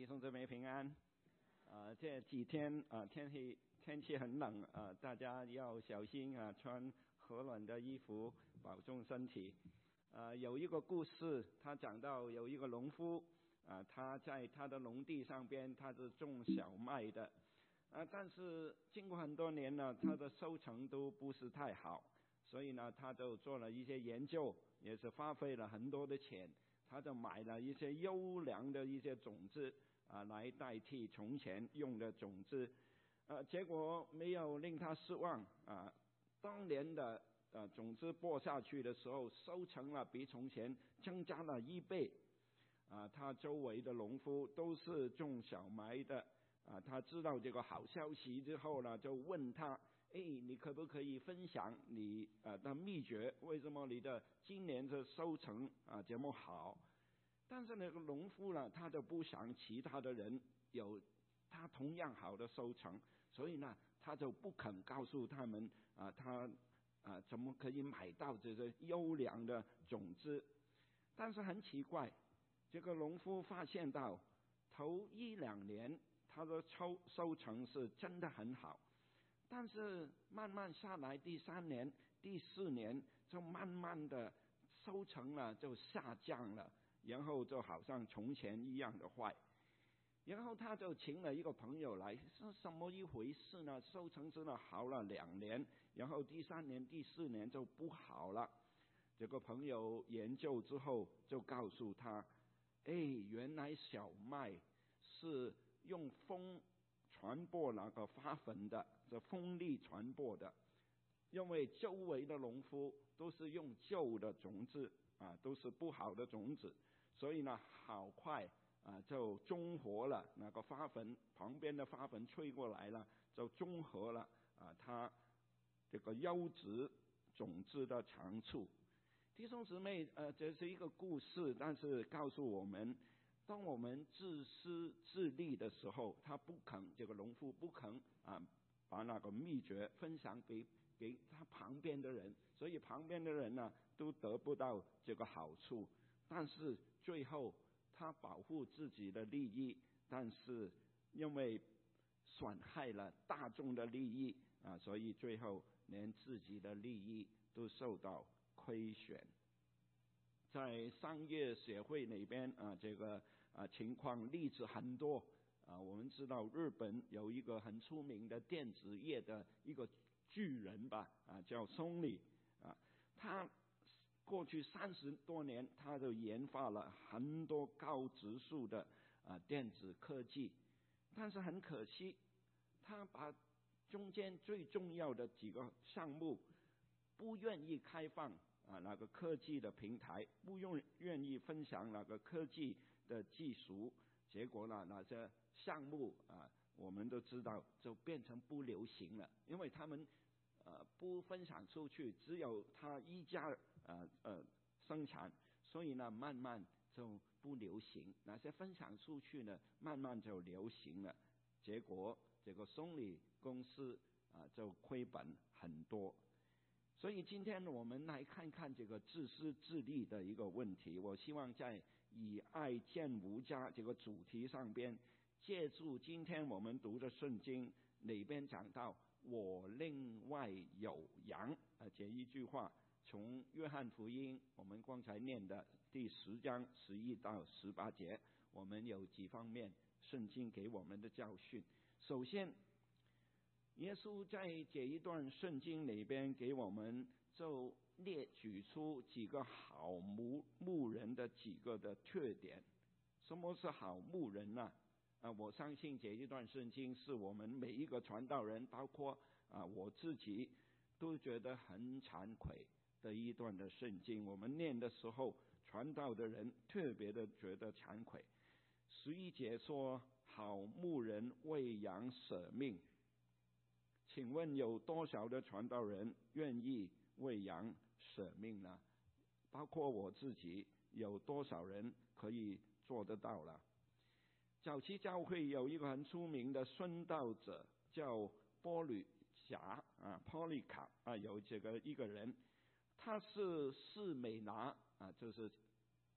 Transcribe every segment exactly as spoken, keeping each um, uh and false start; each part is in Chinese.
弟兄姊妹平安。啊、呃，这几天啊、呃，天气天气很冷啊、呃，大家要小心啊，穿和暖的衣服，保重身体。啊、呃，有一个故事，他讲到有一个农夫啊、呃，他在他的农地上边，他是种小麦的，啊、呃，但是经过很多年呢，他的收成都不是太好，所以呢，他就做了一些研究，也是花费了很多的钱。他就买了一些优良的一些种子啊，来代替从前用的种子，呃，结果没有令他失望啊。当年的呃种子播下去的时候，收成了比从前增加了一倍啊。他周围的农夫都是种小麦的啊，他知道这个好消息之后呢，就问他。哎，你可不可以分享你呃的秘诀？为什么你的今年的收成啊这么好？但是那个农夫呢，他就不想其他的人有他同样好的收成，所以呢，他就不肯告诉他们啊，他啊怎么可以买到这个优良的种子？但是很奇怪，这个农夫发现到头一两年他的收收成是真的很好。但是慢慢下来，第三年、第四年就慢慢的收成了就下降了，然后就好像从前一样的坏。然后他就请了一个朋友来，是什么一回事呢？收成真的好了两年，然后第三年、第四年就不好了。这个朋友研究之后就告诉他，哎，原来小麦是用风传播那个花粉的，这风力传播的，因为周围的农夫都是用旧的种子啊，都是不好的种子，所以呢，好快啊就中和了那个花粉，旁边的花粉吹过来了，就中和了啊它这个优质种子的长处。弟兄姊妹，呃，这是一个故事，但是告诉我们。当我们自私自利的时候，他不肯，这个农夫不肯啊，把那个秘诀分享给给他旁边的人，所以旁边的人呢都得不到这个好处。但是最后他保护自己的利益，但是因为损害了大众的利益啊，所以最后连自己的利益都受到亏损。在商业协会里边啊，这个啊情况例子很多啊。我们知道日本有一个很出名的电子业的一个巨人吧，啊叫松里啊。他过去三十多年，他就研发了很多高质数的啊电子科技，但是很可惜，他把中间最重要的几个项目不愿意开放。啊，那个科技的平台不用愿意分享那个科技的技术，结果呢，那些项目啊，我们都知道就变成不流行了，因为他们呃不分享出去，只有他一家呃呃生产，所以呢，慢慢就不流行。那些分享出去呢，慢慢就流行了，结果这个松里公司啊就亏本很多。所以今天我们来看看这个自私自利的一个问题。我希望在以爱见无家这个主题上边，借助今天我们读的圣经里边讲到我另外有羊啊这一句话，从约翰福音我们刚才念的第十章十一到十八节，我们有几方面圣经给我们的教训。首先，耶稣在这一段圣经里边给我们就列举出几个好牧牧人的几个的特点。什么是好牧人呢？啊，我相信这一段圣经是我们每一个传道人，包括啊我自己，都觉得很惭愧的一段的圣经。我们念的时候，传道的人特别的觉得惭愧。十一节说，好牧人为羊舍命。请问有多少的传道人愿意为羊舍命呢？包括我自己，有多少人可以做得到了？早期教会有一个很出名的殉道者，叫波吕霞啊 ，Polycarp 啊，有这个一个人，他是士美拿啊，就是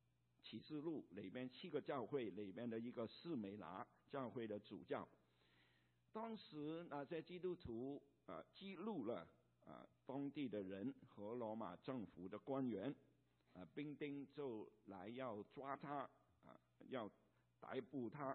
启示录里面七个教会里面的一个士美拿教会的主教。当时那些基督徒啊激怒了啊当地的人和罗马政府的官员，啊兵丁就来要抓他啊，要逮捕他。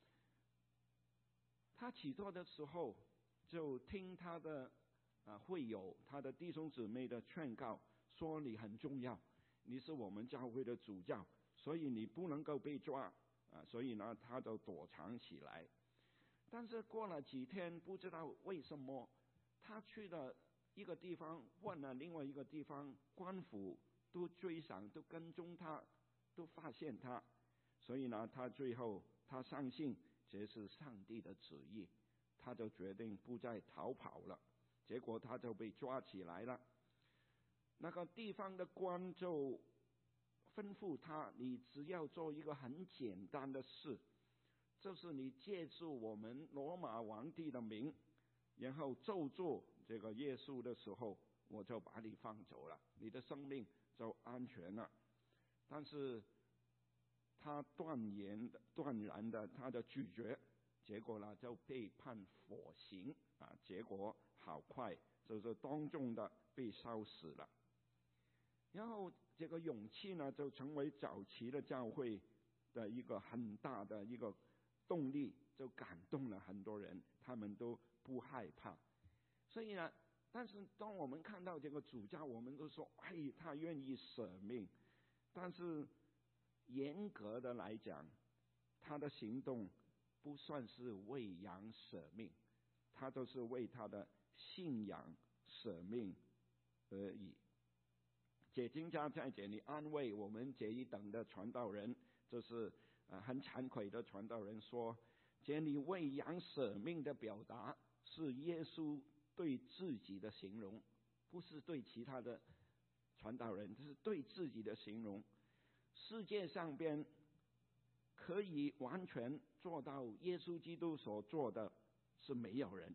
他起坐的时候，就听他的啊会友、他的弟兄姊妹的劝告，说你很重要，你是我们教会的主教，所以你不能够被抓啊。所以呢，他就躲藏起来。但是过了几天，不知道为什么，他去了一个地方，问了另外一个地方，官府都追上，都跟踪他，都发现他。所以呢，他最后他相信这是上帝的旨意，他就决定不再逃跑了。结果他就被抓起来了。那个地方的官就吩咐他，你只要做一个很简单的事，就是你借助我们罗马皇帝的名，然后咒诅这个耶稣的时候，我就把你放走了，你的生命就安全了。但是他断言的、断然的，他的拒绝，结果呢就被判火刑啊！结果好快就是当众的被烧死了。然后这个勇气呢，就成为早期的教会的一个很大的一个动力，就感动了很多人，他们都不害怕。所以呢，但是当我们看到这个主教，我们都说，哎，他愿意舍命。但是严格的来讲，他的行动不算是为羊舍命，他就是为他的信仰舍命而已。解经家在这里安慰我们这一等的传道人，就是呃很惭愧的传道人说，这里为羊舍命的表达是耶稣对自己的形容，不是对其他的传道人，这是对自己的形容。世界上边可以完全做到耶稣基督所做的是没有人，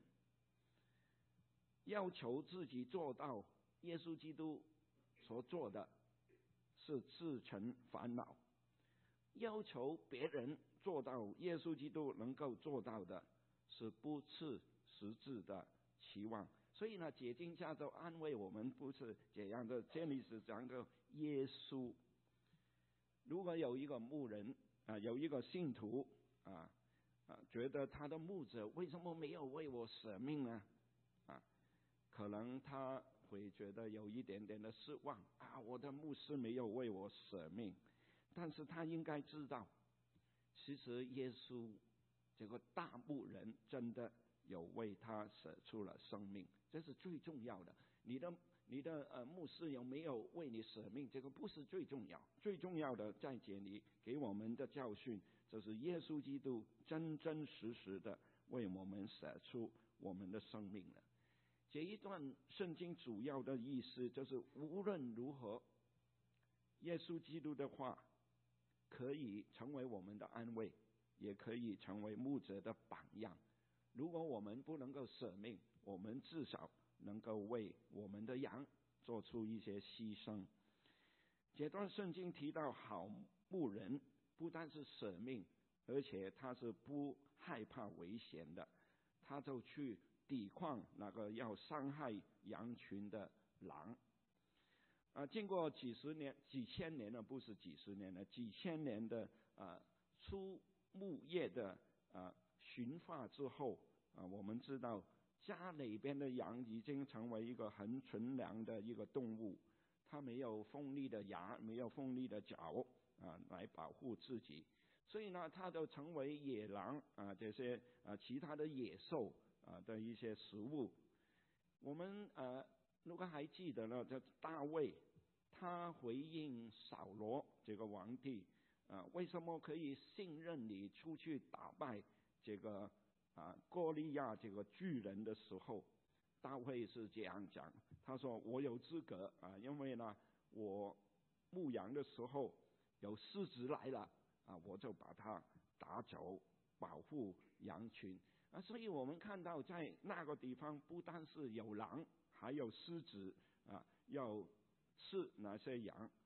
要求自己做到耶稣基督所做的是自成烦恼，要求别人做到耶稣基督能够做到的是不切实际的期望。所以呢，解经家就安慰我们，不是这样的，这里是讲的耶稣。如果有一个牧人啊，有一个信徒啊啊，觉得他的牧者为什么没有为我舍命呢？啊，可能他会觉得有一点点的失望啊，我的牧师没有为我舍命。但是他应该知道，其实耶稣这个大牧人真的有为他舍出了生命，这是最重要的。你的你的呃牧师有没有为你舍命，这个不是最重要，最重要的在这里给我们的教训，就是耶稣基督真真实实的为我们舍出我们的生命了。这一段圣经主要的意思就是，无论如何，耶稣基督的话可以成为我们的安慰，也可以成为牧者的榜样。如果我们不能够舍命，我们至少能够为我们的羊做出一些牺牲。这段圣经提到好牧人不但是舍命，而且他是不害怕危险的，他就去抵抗那个要伤害羊群的狼。啊，经过几十年、几千年了，不是几十年了，几千年的啊出牧业的啊驯化之后啊，我们知道家里边的羊已经成为一个很纯良的一个动物，它没有锋利的牙，没有锋利的角啊来保护自己，所以呢，它就成为野狼啊这些啊其他的野兽啊的一些食物。我们呃如果还记得呢，这大卫他回应扫罗这个皇帝啊，为什么可以信任你出去打败这个啊歌利亚这个巨人的时候，大卫是这样讲，他说我有资格啊，因为呢我牧羊的时候有狮子来了啊，我就把它打走，保护羊群啊。所以我们看到在那个地方不单是有狼，还有狮子啊，要吃那些羊。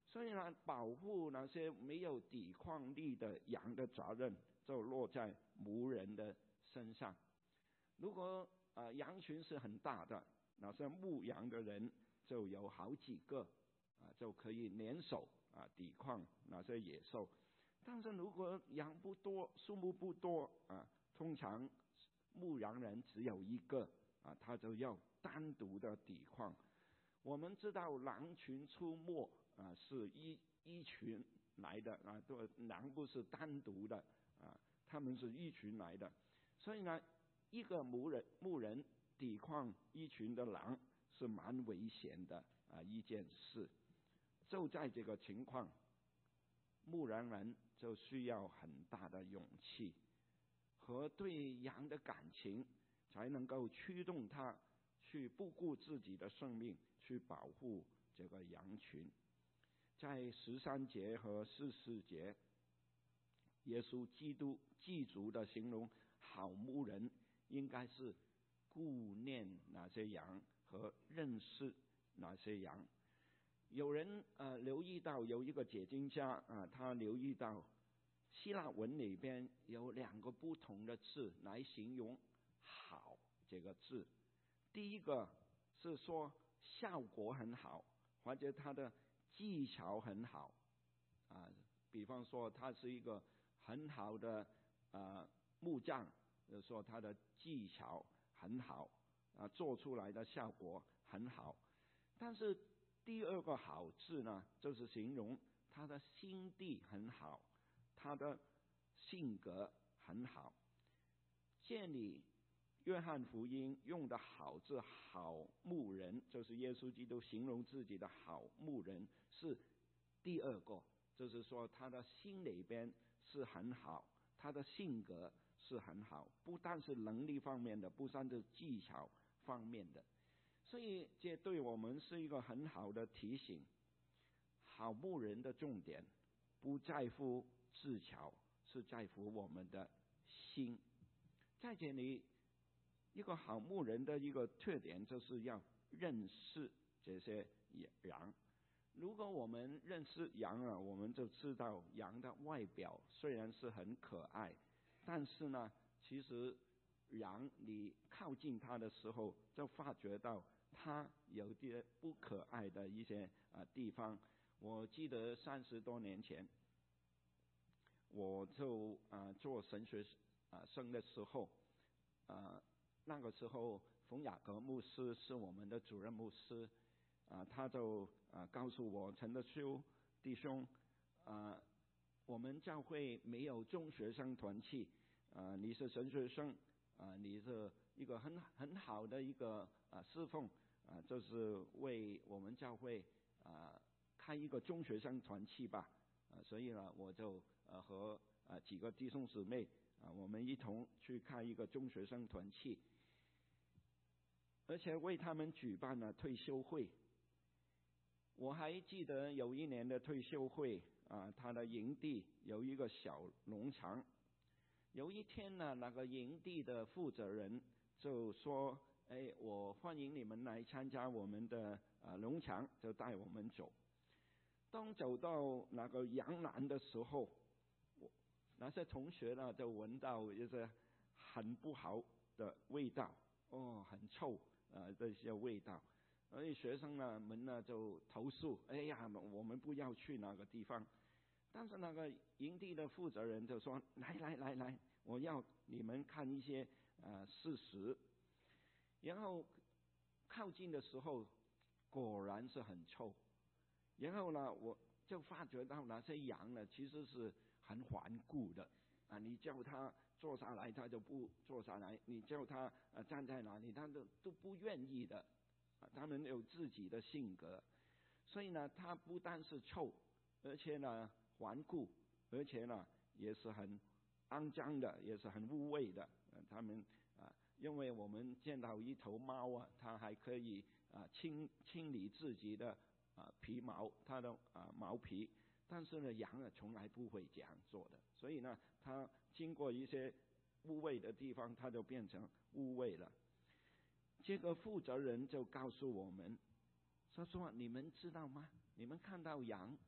所以呢，保护那些没有抵抗力的羊的责任就落在牧人的身上。如果呃羊群是很大的，那些牧羊的人就有好几个啊，就可以联手啊抵抗那些野兽。但是如果羊不多，数目不多啊，通常牧羊人只有一个啊，他就要单独的抵抗。我们知道狼群出没啊，是一一群来的啊，对，狼不是单独的啊，他们是一群来的。所以呢，一个牧人牧人抵抗一群的狼是蛮危险的啊一件事。就在这个情况，牧羊人就需要很大的勇气和对羊的感情，才能够驱动他去不顾自己的生命去保护这个羊群。在十三节和十四节，耶稣基督记住的形容好牧人应该是顾念那些羊和认识那些羊。有人呃留意到有一个解经家啊，他留意到希腊文里边有两个不同的字来形容好这个字。第一个是说效果很好，或者他的技巧很好啊，比方说他是一个很好的呃木匠，就是说他的技巧很好啊，做出来的效果很好。但是第二个好字呢，就是形容他的心地很好，他的性格很好。这里约翰福音用的好字好牧人，就是耶稣基督形容自己的好牧人，是第二个，就是说他的心里边是很好，他的性格是很好，不但是能力方面的，不但是技巧方面的。所以这对我们是一个很好的提醒。好牧人的重点不在乎技巧，是在乎我们的心。在这里，一个好牧人的一个特点就是要认识这些羊。如果我们认识羊啊，我们就知道羊的外表虽然是很可爱，但是呢，其实羊你靠近它的时候，就发觉到它有些不可爱的一些啊地方。我记得三十多年前，我就啊做神学啊生的时候，啊那个时候冯雅各牧师是我们的主任牧师，啊他就啊告诉我，陈德修弟兄，啊我们教会没有中学生团契，啊你是神学生，啊你是一个很很好的一个啊侍奉，啊就是为我们教会啊开一个中学生团契吧。啊，所以呢，我就呃和呃几个弟兄姊妹啊，我们一同去开一个中学生团契，而且为他们举办了退休会。我还记得有一年的退休会啊，他的营地有一个小农场。有一天呢，那个营地的负责人就说：“哎，我欢迎你们来参加我们的啊农场，就带我们走。”当走到那个羊栏的时候，我那些同学呢就闻到一些很不好的味道，哦，很臭啊这些味道，所以学生呢们呢就投诉，哎呀，我们不要去那个地方。但是那个营地的负责人就说：“来来来来，我要你们看一些呃事实。”然后靠近的时候，果然是很臭。然后呢，我就发觉到那些羊呢，其实是很顽固的啊！你叫它坐下来，它就不坐下来；你叫它呃站在哪里，它都都不愿意的。啊，它们有自己的性格，所以呢，它不但是臭，而且呢顽固，而且呢也是很肮脏的，也是很污秽的。呃、它们啊，因为我们见到一头猫啊，它还可以啊清清理自己的。啊，皮毛，它的啊毛皮，但是呢，羊啊从来不会这样做的，所以呢，它经过一些污秽的地方，它就变成污秽了。这个负责人就告诉我们，他说：“你们知道吗？你们看到羊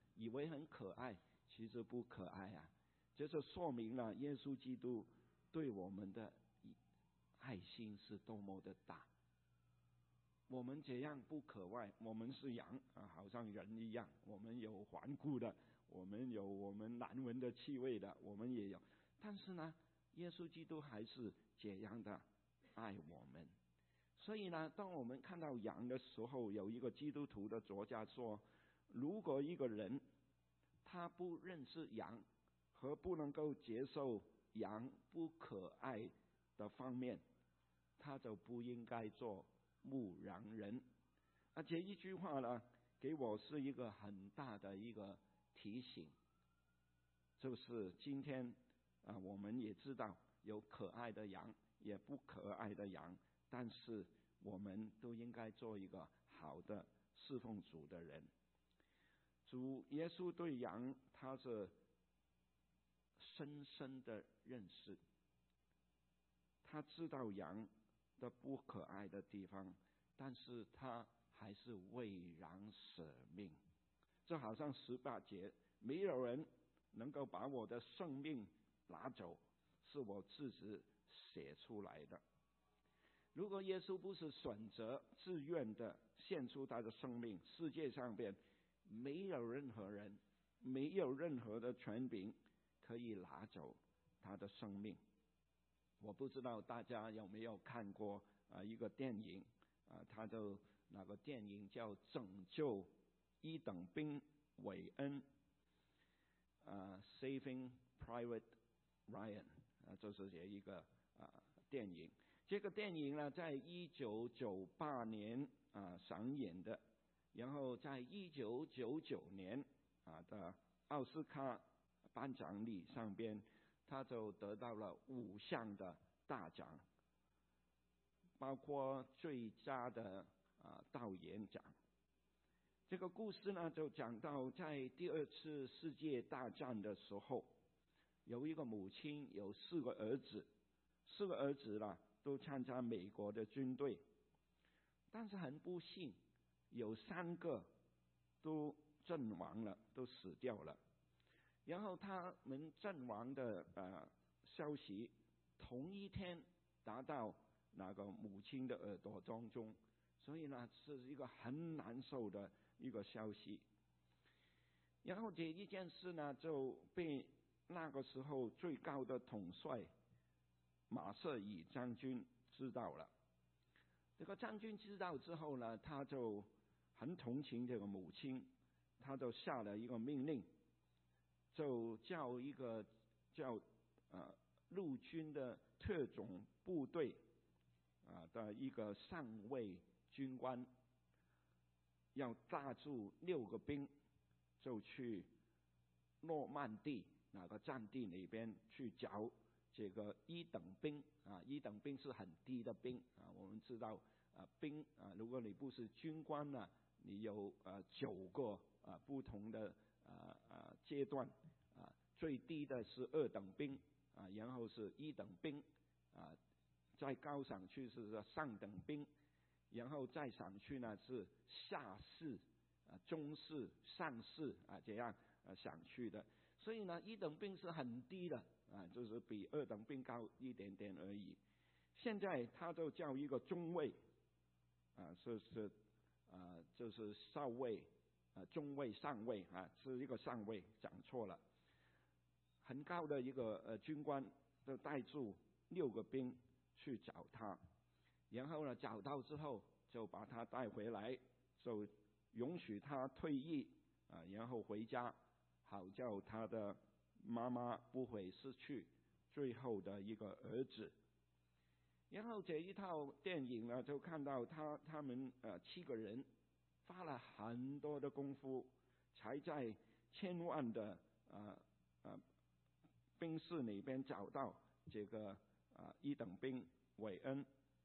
以为很可爱，其实不可爱啊。这就说明了耶稣基督对我们的爱心是多么的大。我们这样不可爱，我们是羊啊，好像人一样，我们有顽固的，我们有我们难闻的气味的，我们也有。但是呢，耶稣基督还是这样的爱我们。所以呢，当我们看到羊的时候，有一个基督徒的作家说，如果一个人他不认识羊和不能够接受羊不可爱的方面，他就不应该做牧羊人。而这一句话呢，给我是一个很大的一个提醒，就是今天啊，我们也知道有可爱的羊，也不可爱的羊，但是我们都应该做一个好的侍奉主的人。主耶稣对羊他是深深的认识，他知道羊的不可爱的地方，但是他还是为羊舍命。就好像十八节，没有人能够把我的生命拿走，是我自己写出来的。如果耶稣不是选择自愿的献出他的生命，世界上边没有任何人，没有任何的权柄可以拿走他的生命。我不知道大家有没有看过啊一个电影啊，他就那个电影叫《拯救一等兵韦恩》啊 ，Saving Private Ryan 啊，就是这一个啊电影。这个电影呢，在一九九八年啊上演的，然后在一九九九年啊的奥斯卡颁奖礼上边，他就得到了五项的大奖，包括最佳的啊导演奖。这个故事呢，就讲到在第二次世界大战的时候，有一个母亲有四个儿子，四个儿子啦都参加美国的军队，但是很不幸，有三个都阵亡了，都死掉了。然后他们阵亡的呃消息，同一天达到那个母亲的耳朵当中，所以呢是一个很难受的一个消息。然后这一件事呢就被那个时候最高的统帅马瑟尔将军知道了。这个将军知道之后呢，他就很同情这个母亲，他就下了一个命令，就叫一个叫呃陆军的特种部队啊的一个上尉军官，要抓住六个兵，就去诺曼底那个战地里边去找这个一等兵啊，一等兵是很低的兵啊。我们知道啊，兵啊，如果你不是军官呢，你有呃九个啊不同的啊啊阶段啊，最低的是二等兵啊，然后是一等兵啊，再高上去是上等兵，然后再上去呢是下士啊、中士、上士啊这样啊上去的。所以呢，一等兵是很低的啊，就是比二等兵高一点点而已。现在他就叫一个中尉啊，是是啊，就是少尉啊，中尉、上尉啊，是一个上尉，讲错了。很高的一个呃军官，就带住六个兵去找他，然后呢找到之后就把他带回来，就允许他退役啊，然后回家，好叫他的妈妈不会失去最后的一个儿子。然后这一套电影呢，就看到他他们呃七个人花了很多的功夫，才在千万的啊啊兵士里边找到这个啊一等兵韦恩。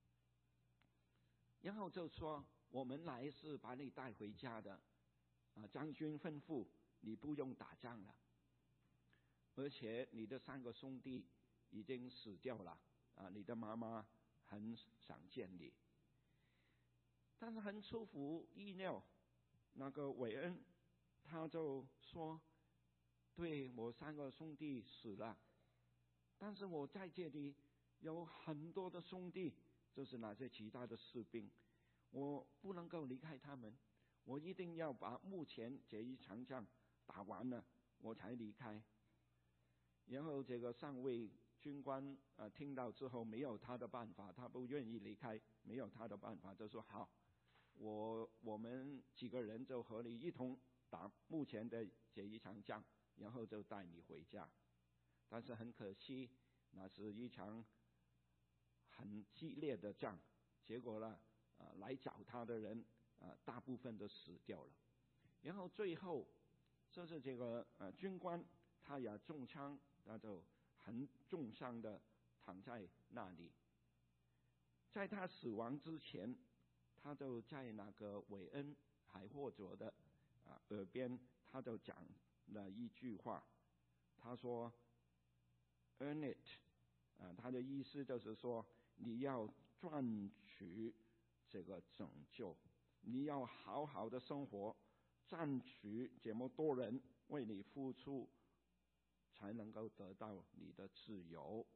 然后就说我们来是把你带回家的啊，将军吩咐你不用打仗了，而且你的三个兄弟已经死掉了啊，你的妈妈很想见你。但是很出乎意料，那个韦恩他就说：“对，我三个兄弟死了，但是我在这里有很多的兄弟，就是那些其他的士兵，我不能够离开他们，我一定要把目前这一场仗打完了，我才离开。”然后这个上尉军官呃听到之后没有他的办法，他不愿意离开，没有他的办法，就说好，我我们几个人就和你一同打目前的这一场仗，然后就带你回家。但是很可惜，那是一场很激烈的仗，结果呢，啊、呃、来找他的人啊、呃、大部分都死掉了。然后最后就是这个呃军官他也中枪，他就很重伤的躺在那里。在他死亡之前，他就在那个韦恩海霍佐的啊耳边，他就讲了一句话，他说 "Earn it"， 啊，他的意思就是说你要赚取这个拯救，你要好好的生活，赚取这么多人为你付出，才能够得到你的自由。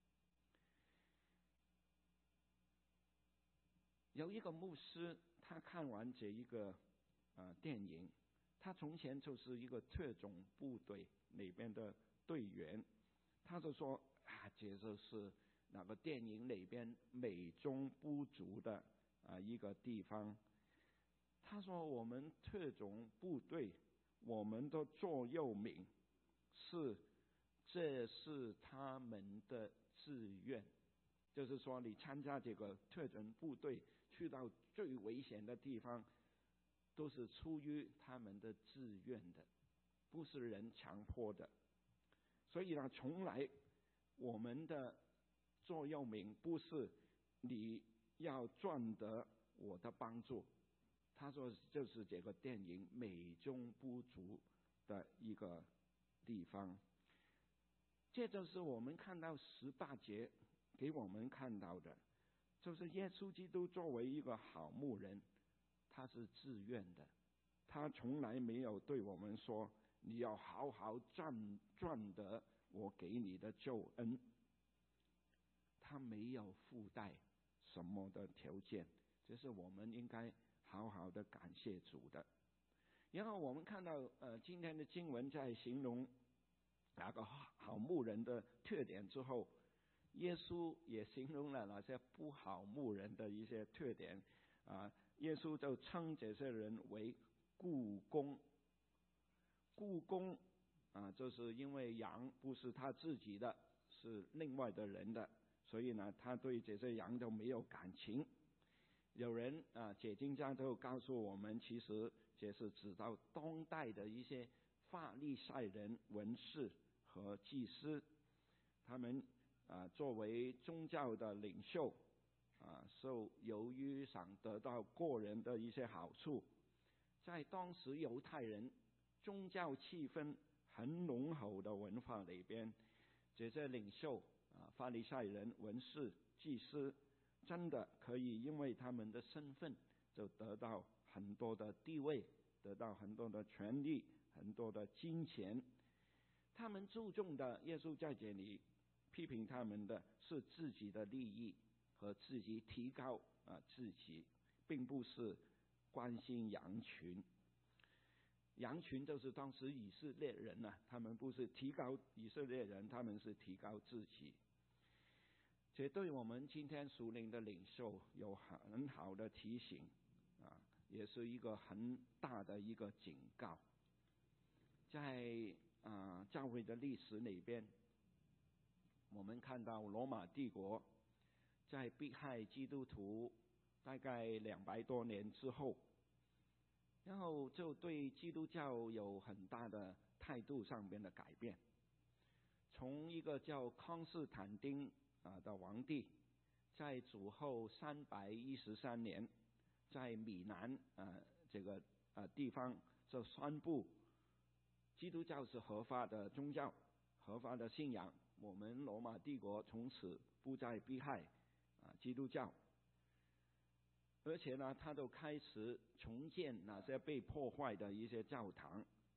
有一个牧师，他看完这一个呃电影，他从前就是一个特种部队里边的队员，他就说啊，这就是那个电影里边美中不足的啊一个地方。他说我们特种部队，我们的座右铭是这是他们的自愿，就是说你参加这个特种部队去到最危险的地方，都是出于他们的自愿的，不是人强迫的。所以呢，从来我们的座右铭不是你要赚得我的帮助。他说就是这个电影美中不足的一个地方。这就是我们看到十八节给我们看到的，就是耶稣基督作为一个好牧人，他是自愿的，他从来没有对我们说你要好好赚赚得我给你的救恩，他没有附带什么的条件，这是我们应该好好的感谢主的。然后我们看到呃今天的经文在形容那个好牧人的特点之后，耶稣也形容了那些不好牧人的一些特点啊。耶稣就称这些人为雇工。雇工啊，就是因为羊不是他自己的，是另外的人的，所以呢，他对这些羊都没有感情。有人啊，解经家都告诉我们，其实这是指到当代的一些法利赛人、文士和祭司，他们啊作为宗教的领袖啊，受由于想得到个人的一些好处，在当时犹太人宗教气氛很浓厚的文化里边，这些领袖啊，法利赛人、文士、祭司，真的可以因为他们的身份就得到很多的地位，得到很多的权利，很多的金钱。他们注重的，耶稣在这里批评他们的是自己的利益和自己提高啊自己，并不是关心羊群。羊群就是当时以色列人啊，他们不是提高以色列人，他们是提高自己。这对我们今天属灵的领袖有很好的提醒啊，也是一个很大的一个警告。在啊教会的历史里边，我们看到罗马帝国在迫害基督徒大概两百多年之后，然后就对基督教有很大的态度上边的改变。从一个叫康斯坦丁啊的皇帝，在主后三百一十三年，在米兰啊这个啊地方就宣布基督教是合法的宗教，合法的信仰。我们罗马帝国从此不再迫害啊基督教，而且呢，他都开始重建那些被破坏的一些教堂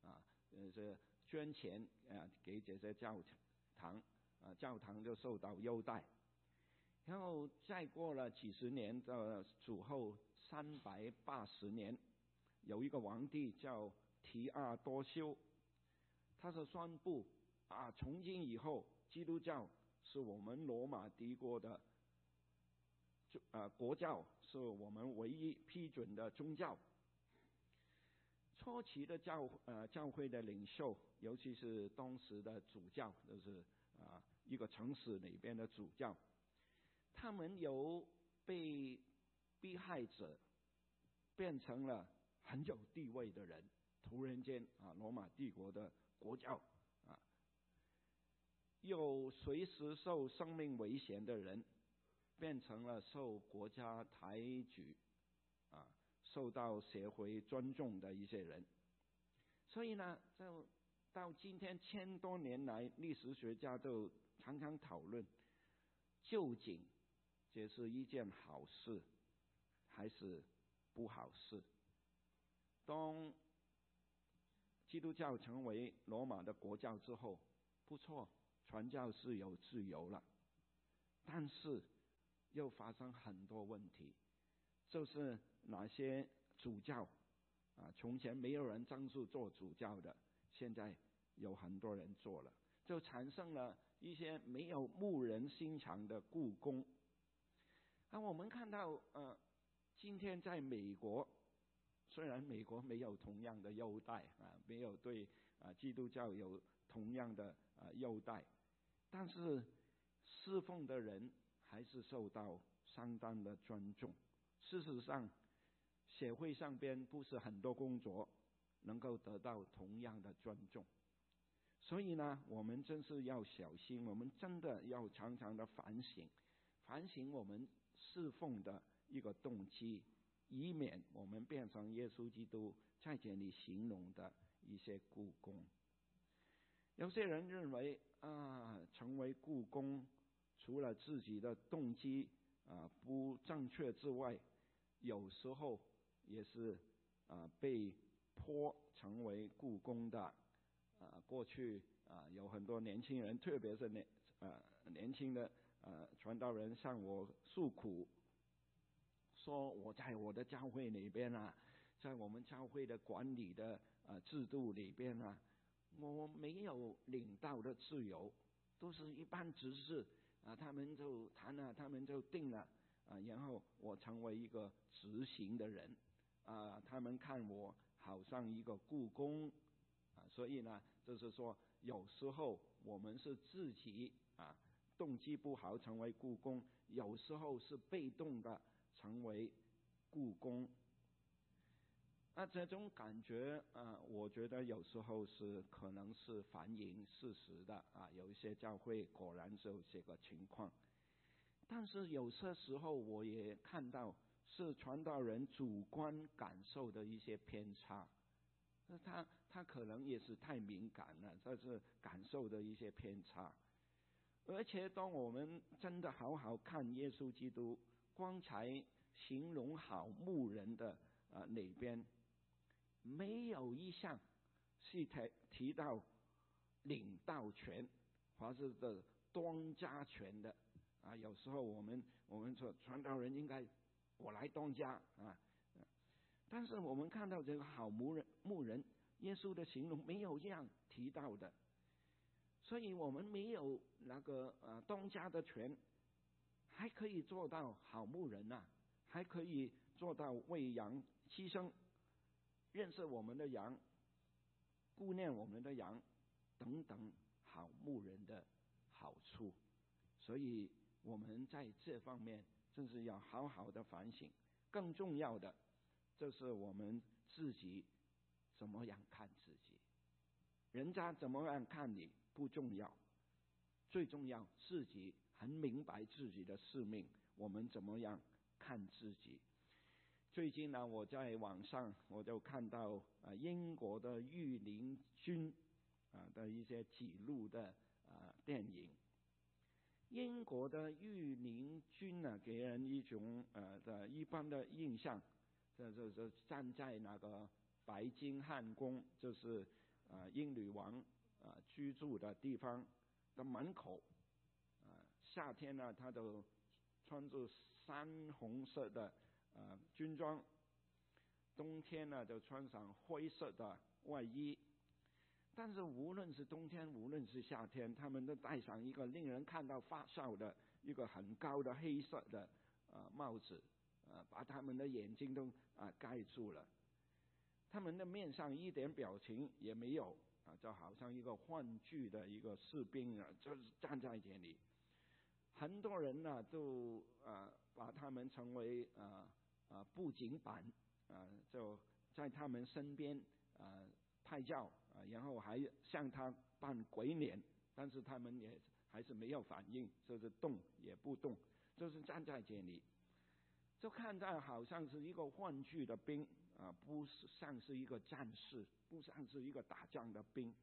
呃这捐钱啊给这些教堂，啊教堂就受到优待。然后再过了几十年的主后三百八十年，有一个皇帝叫提阿多修，他是宣布啊，从今以后基督教是我们罗马帝国的呃国教，是我们唯一批准的宗教。初期的教呃教会的领袖，尤其是当时的主教，就是啊一个城市里边的主教，他们由被迫害者变成了很有地位的人，突然间啊，罗马帝国的国教啊，又随时受生命危险的人，变成了受国家抬举啊，受到社会尊重的一些人。所以呢，就到今天千多年来，历史学家都常常讨论，究竟这是一件好事还是不好事。当基督教成为罗马的国教之后，不错，传教士有自由了，但是又发生很多问题，就是哪些主教啊，从前没有人张住做主教的，现在有很多人做了，就产生了一些没有牧人心肠的雇工。那我们看到呃，今天在美国，虽然美国没有同样的优待啊，没有对啊基督教有同样的啊优待，但是侍奉的人还是受到相当的尊重。事实上，社会上边不是很多工作能够得到同样的尊重，所以呢，我们真是要小心，我们真的要常常的反省，反省我们侍奉的一个动机，以免我们变成耶稣基督在这里形容的一些雇工。有些人认为啊，成为雇工除了自己的动机啊不正确之外，有时候也是啊被迫成为雇工的。啊，过去啊有很多年轻人，特别是年啊年轻的啊传道人向我诉苦，说我在我的教会里边啊，在我们教会的管理的啊制度里边啊，我没有领导的自由，都是一般执事啊，他们就谈了，他们就定了啊，然后我成为一个执行的人啊，他们看我好像一个雇工啊，所以呢，就是说有时候我们是自己啊动机不好成为雇工，有时候是被动的成为雇工。那这种感觉啊，我觉得有时候是可能是反映事实的啊，有一些教会果然是有这个情况，但是有些时候我也看到是传道人主观感受的一些偏差，他他可能也是太敏感了，这是感受的一些偏差。而且当我们真的好好看耶稣基督刚才形容好牧人的啊哪边，没有一项是提提到领导权或者的当家权的啊。有时候我们我们说传道人应该我来当家啊，但是我们看到这个好牧人牧人，耶稣的形容没有这样提到的，所以我们没有那个呃当家的权，还可以做到好牧人啊，还可以做到为羊牺牲，认识我们的羊，顾念我们的羊等等好牧人的好处。所以我们在这方面真是要好好的反省。更重要的就是我们自己怎么样看自己，人家怎么样看你不重要，最重要自己很明白自己的使命，我们怎么样看自己。最近呢，我在网上我就看到啊英国的御林军啊的一些记录的啊电影。英国的御林军呢，给人一种呃的一般的印象，这这这站在那个白金汉宫，就是啊英女王啊居住的地方的门口，啊夏天呢，他都穿着山红色的啊军装，冬天呢就穿上灰色的外衣。但是无论是冬天，无论是夏天，他们都戴上一个令人看到发笑的一个很高的黑色的啊帽子，啊把他们的眼睛都啊盖住了。他们的面上一点表情也没有啊，就好像一个幻剧的一个士兵啊，就是站在这里。很多人呢都啊把他们称为啊啊布景板啊，就在他们身边啊拍照啊，然后还向他扮鬼脸，但是他们也还是没有反应，就是动也不动，就是站在这里，就看着好像是一个幻剧的兵啊，不是像是一个战士，不像是一个打仗的兵。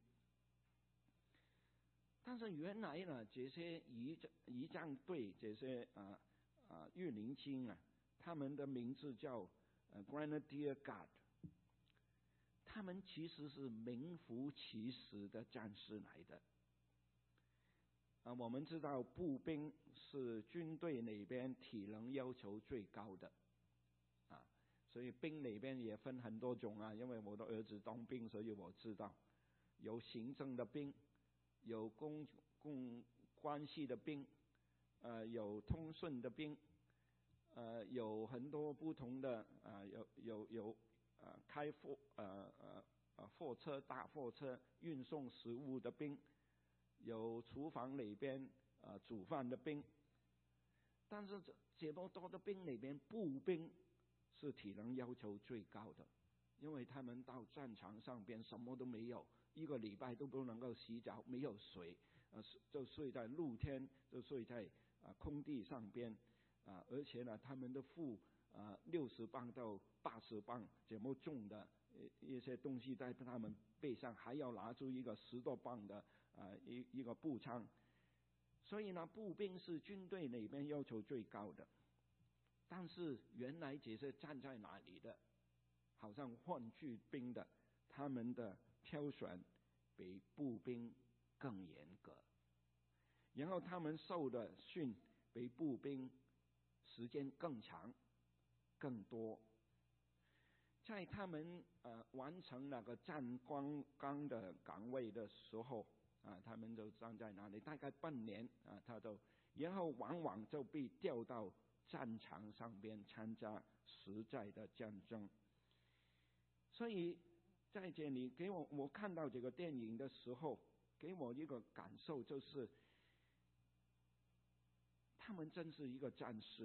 但是原来呢，这些仪仪仗队，这些啊啊御林军啊，他们的名字叫呃 Grenadier Guard， 他们其实是名副其实的战士来的。啊，我们知道步兵是军队里边体能要求最高的，啊，所以兵里边也分很多种啊。因为我的儿子当兵，所以我知道有行政的兵，有公共关系的兵，呃，有通讯的兵，呃，有很多不同的啊、呃，有有有呃开货呃呃呃货车大货车运送食物的兵。有厨房里边啊、呃、煮饭的兵，但是这这么多的兵里边，步兵是体能要求最高的，因为他们到战场上边什么都没有，一个礼拜都不能够洗澡，没有水，呃，就睡在露天，就睡在啊、呃、空地上边啊、呃，而且呢，他们的负啊六十磅到八十磅这么重的一些东西在他们背上，还要拿出一个十多磅的。啊，一一个步枪，所以呢，步兵是军队里面要求最高的。但是原来这些站在那里的，好像幻剧兵的，他们的挑选比步兵更严格，然后他们受的训比步兵时间更长、更多。在他们呃完成那个站岗岗的岗位的时候。啊，他们就站在那里，大概半年啊，他就，然后往往就被调到战场上边参加实在的战争。所以在这里给我我看到这个电影的时候，给我一个感受就是，他们真是一个战士。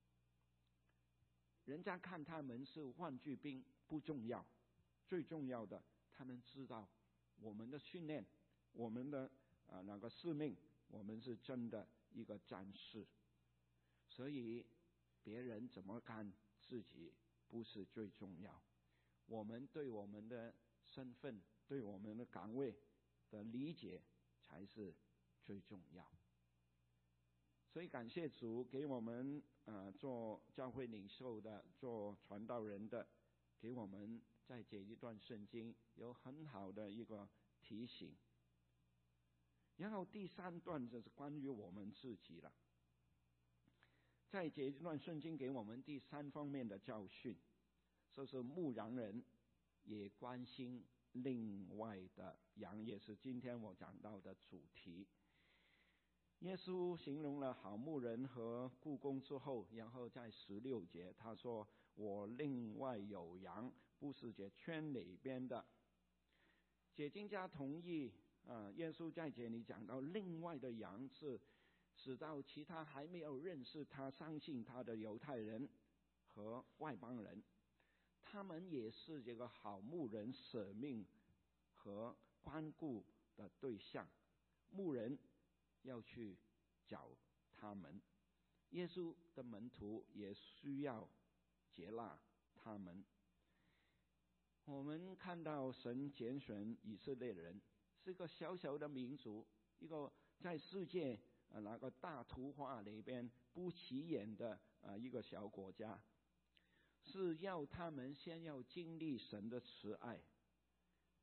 人家看他们是幻剧兵不重要，最重要的，他们知道我们的训练。我们的啊那个使命，我们是真的一个战士，所以别人怎么看自己不是最重要，我们对我们的身份、对我们的岗位的理解才是最重要。所以感谢主给我们啊做教会领袖的、做传道人的，给我们在这一段圣经有很好的一个提醒。然后第三段就是关于我们自己了，在这一段圣经给我们第三方面的教训，就是牧羊人也关心另外的羊，也是今天我讲到的主题。耶稣形容了好牧人和雇工之后，然后在十六节他说：“我另外有羊，不是这圈里边的。”解经家同意。啊，耶稣在这里讲到另外的羊是指到其他还没有认识他、相信他的犹太人和外邦人，他们也是这个好牧人舍命和关顾的对象。牧人要去找他们，耶稣的门徒也需要接纳他们。我们看到神拣选以色列人。是个小小的民族，一个在世界啊那个大图画里边不起眼的啊一个小国家，是要他们先要经历神的慈爱，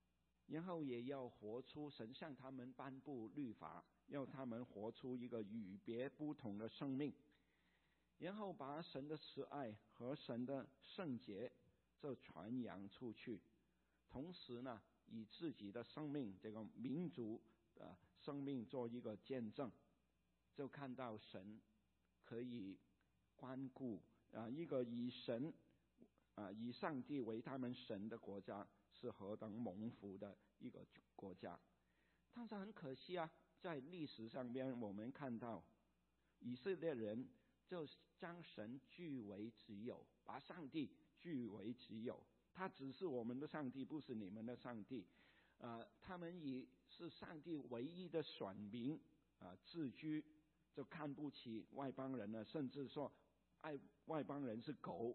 然后也要活出神向他们颁布律法，要他们活出一个与别不同的生命，然后把神的慈爱和神的圣洁就传扬出去，同时呢，以自己的生命，这个民族的生命做一个见证，就看到神可以关顾啊一个以神啊以上帝为他们神的国家是何等蒙福的一个国家。但是很可惜啊，在历史上边我们看到以色列人就将神据为己有，把上帝据为己有，他只是我们的上帝，不是你们的上帝。呃，他们以是上帝唯一的选民啊自居，就看不起外邦人了，甚至说爱外邦人是狗。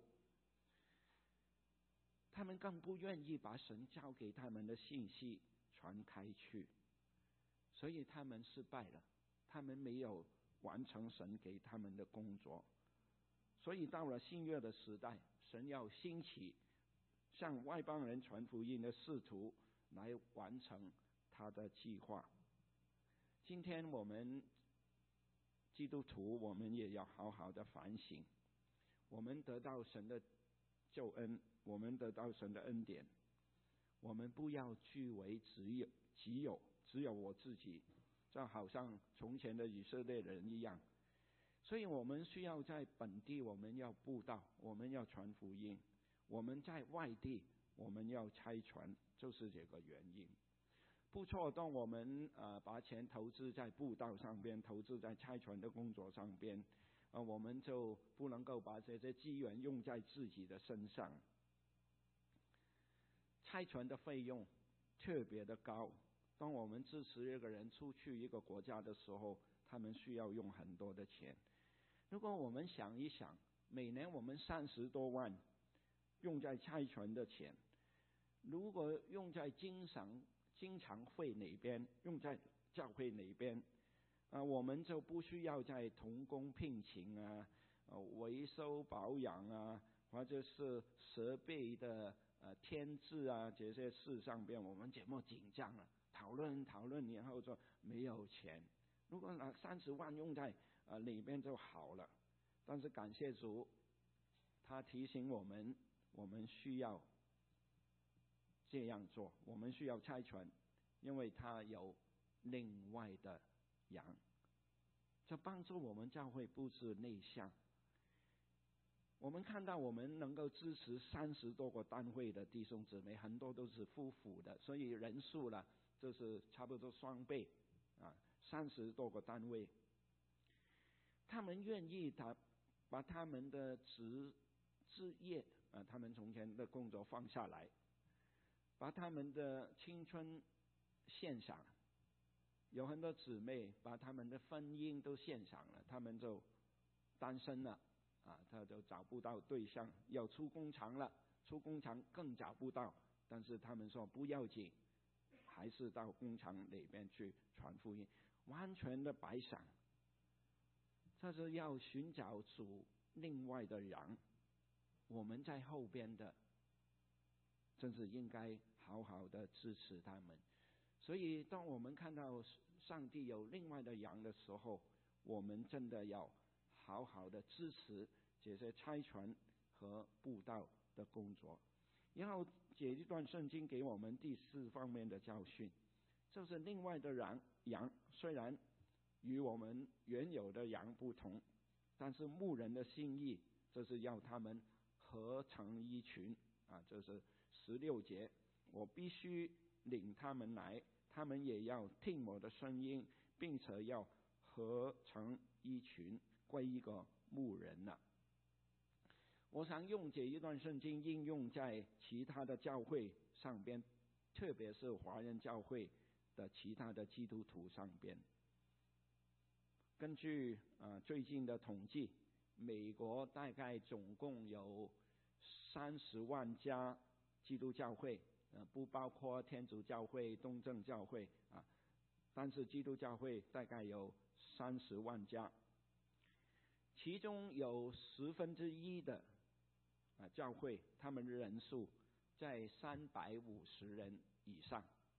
他们更不愿意把神交给他们的信息传开去，所以他们失败了，他们没有完成神给他们的工作。所以到了新约的时代，神要兴起向外邦人传福音的使徒来完成他的计划。今天我们基督徒，我们也要好好的反省，我们得到神的救恩，我们得到神的恩典，我们不要据为己有，己有只有我自己，就好像从前的以色列人一样。所以我们需要在本地，我们要布道，我们要传福音；我们在外地，我们要差传，就是这个原因。不错，当我们呃把钱投资在布道上边，投资在差传的工作上边，呃，我们就不能够把这些资源用在自己的身上。差传的费用特别的高，当我们支持一个人出去一个国家的时候，他们需要用很多的钱。如果我们想一想，每年我们三十多万用在差传的钱，如果用在经常经常会那边，用在教会那边，啊，我们就不需要在同工聘请啊、呃、维修保养啊，或者是设备的呃添置啊这些事上边，我们这么紧张了，讨论讨论，然后就没有钱。如果拿三十万用在呃里边就好了。但是感谢主，他提醒我们，我们需要这样做，我们需要差传，因为他有另外的羊，这帮助我们教会不是内向。我们看到我们能够支持三十多个单位的弟兄姊妹，很多都是夫妇的，所以人数呢就是差不多双倍啊，三十多个单位。他们愿意他把他们的职职业啊，他们从前的工作放下来，把他们的青春献上。有很多姊妹把他们的婚姻都献上了，他们就单身了啊，他就找不到对象，要出工厂了，出工厂更找不到，但是他们说不要紧，还是到工厂里边去传福音，完全的摆上。这是要寻找主另外的羊，我们在后边的真是应该好好的支持他们。所以当我们看到上帝有另外的羊的时候，我们真的要好好的支持这些差传和布道的工作。然后这一段圣经给我们第四方面的教训，就是另外的羊羊虽然与我们原有的羊不同，但是牧人的心意就是要他们合成一群啊，就是十六节，我必须领他们来，他们也要听我的声音，并且要合成一群，归一个牧人了。我想用这一段圣经应用在其他的教会上边，特别是华人教会的其他的基督徒上边。根据呃最近的统计，美国大概总共有三十万家基督教会，呃不包括天主教会、东正教会啊，但是基督教会大概有三十万家，其中有十分之一的啊教会，他们的人数在三百五十人以上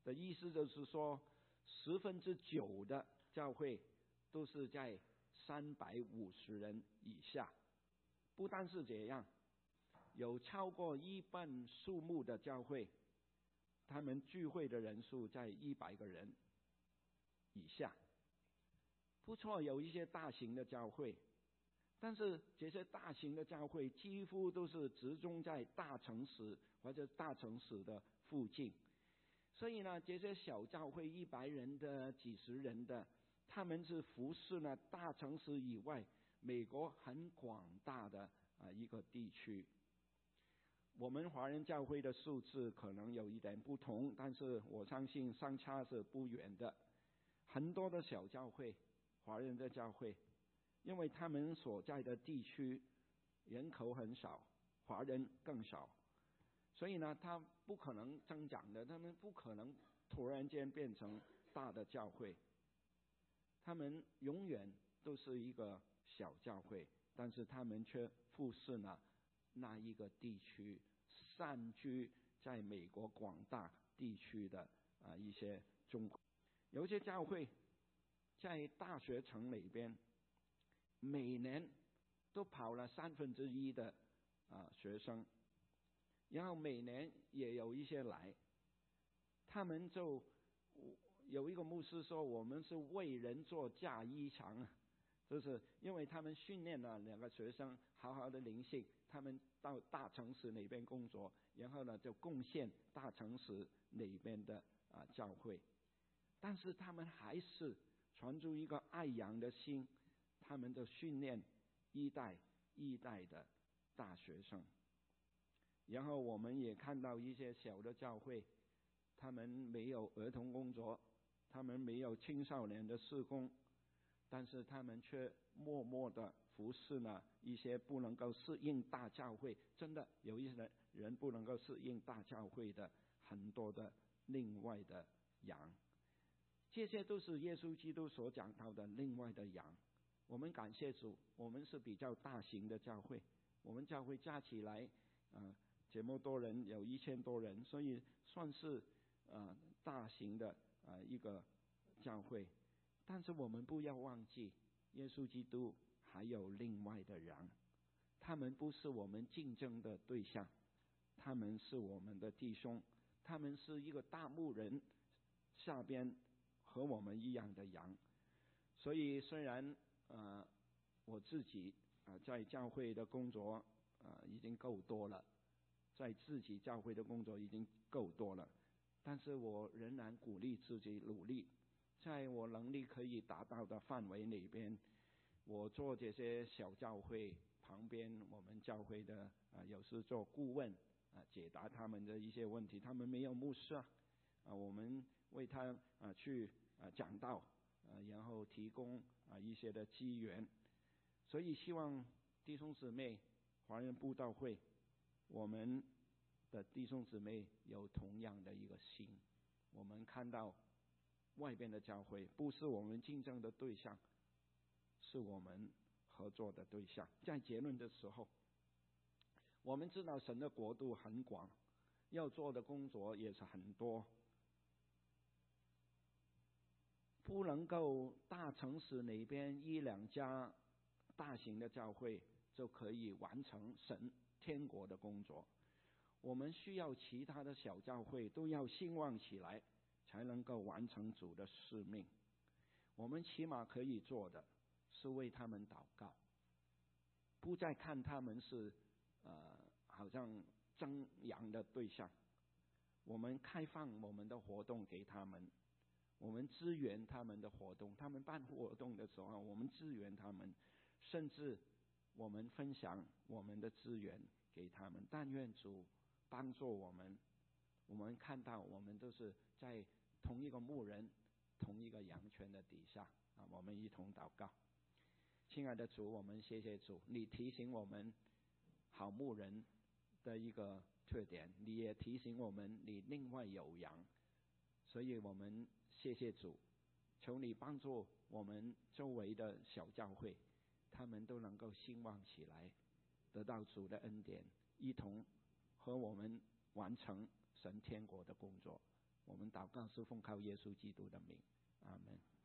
的意思就是说，十分之九的教会都是在三百五十人以下。不但是这样，有超过一半数目的教会，他们聚会的人数在一百个人以下。不错，有一些大型的教会，但是这些大型的教会几乎都是集中在大城市或者大城市的附近。所以呢，这些小教会一百人的、几十人的，他们是服侍呢大城市以外美国很广大的啊一个地区。我们华人教会的数字可能有一点不同，但是我相信相差是不远的。很多的小教会，华人的教会，因为他们所在的地区人口很少，华人更少，所以呢，他不可能增长的，他们不可能突然间变成大的教会，他们永远都是一个小教会，但是他们却服侍呢那一个地区，散居在美国广大地区的啊一些中国，有些教会在大学城里边，每年都跑了三分之一的啊学生，然后每年也有一些来，他们就有一个牧师说，我们是为人做嫁衣裳，就是因为他们训练了两个学生好好的灵性，他们到大城市那边工作，然后呢就贡献大城市那边的啊教会，但是他们还是传出一个爱羊的心，他们就训练一代一代的大学生。然后我们也看到一些小的教会，他们没有儿童工作，他们没有青少年的事工，但是他们却默默的服侍呢一些不能够适应大教会，真的有一些人不能够适应大教会的很多的另外的羊。这些都是耶稣基督所讲到的另外的羊。我们感谢主，我们是比较大型的教会，我们教会加起来呃这么多人，有一千多人，所以算是呃大型的呃一个教会。但是我们不要忘记，耶稣基督还有另外的羊，他们不是我们竞争的对象，他们是我们的弟兄，他们是一个大牧人下边和我们一样的羊。所以虽然呃我自己啊、呃、在教会的工作啊、呃、已经够多了，在自己教会的工作已经够多了，但是我仍然鼓励自己努力，在我能力可以达到的范围里边，我做这些小教会旁边我们教会的啊、呃、有时做顾问啊、呃、解答他们的一些问题，他们没有牧师啊，啊、呃、我们为他啊、呃、去啊、呃、讲道啊、呃、然后提供啊、呃、一些的机缘。所以希望弟兄姊妹，华人布道会我们的弟兄姊妹有同样的一个心，我们看到外边的教会不是我们竞争的对象，是我们合作的对象。在结论的时候，我们知道神的国度很广，要做的工作也是很多，不能够大城市那边一两家大型的教会就可以完成神天国的工作，我们需要其他的小教会都要兴旺起来，才能够完成主的使命。我们起码可以做的是为他们祷告，不再看他们是呃好像争羊的对象，我们开放我们的活动给他们，我们支援他们的活动，他们办活动的时候我们支援他们，甚至我们分享我们的资源给他们。但愿主帮助我们，我们看到我们都是在同一个牧人同一个羊圈的底下啊，我们一同祷告。亲爱的主，我们谢谢主，你提醒我们好牧人的一个特点，你也提醒我们你另外有羊，所以我们谢谢主，求你帮助我们周围的小教会，他们都能够兴旺起来，得到主的恩典，一同和我们完成神天国的工作。 我们祷告是奉靠耶稣基督的名，阿门。